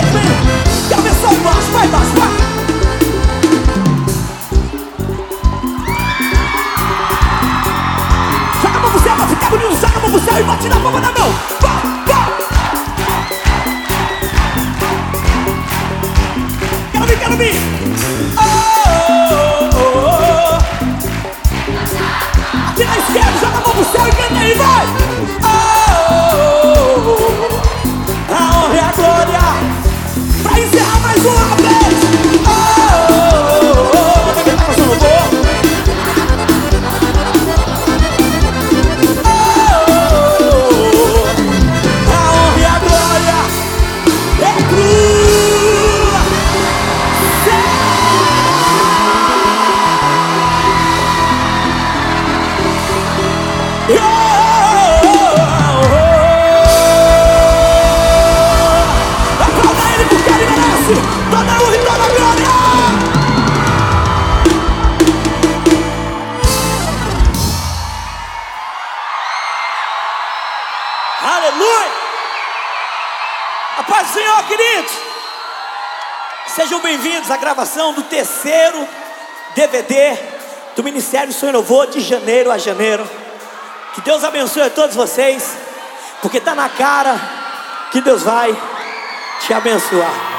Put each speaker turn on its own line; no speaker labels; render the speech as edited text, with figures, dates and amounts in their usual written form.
jeito, hein? Quero ver só o baixo, vai baixo, vai. Joga a mão pro céu pra ficar bonito, joga a mão pro céu e bate na palma da mão. Vai, vai. Quero vir. Aqui na esquerda, joga a mão pro céu e canta aí, vai. A honra e a glória. Pra encerrar mais uma vez. Ninguém tá passando boa. A honra e a glória é tua. Aplauda ele porque ele merece toda a honra e toda a glória. Aleluia. A paz do Senhor, queridos. Sejam bem-vindos à gravação do terceiro DVD do Ministério Sonho Novo, de janeiro a janeiro. Que Deus abençoe a todos vocês, porque tá na cara que Deus vai te abençoar.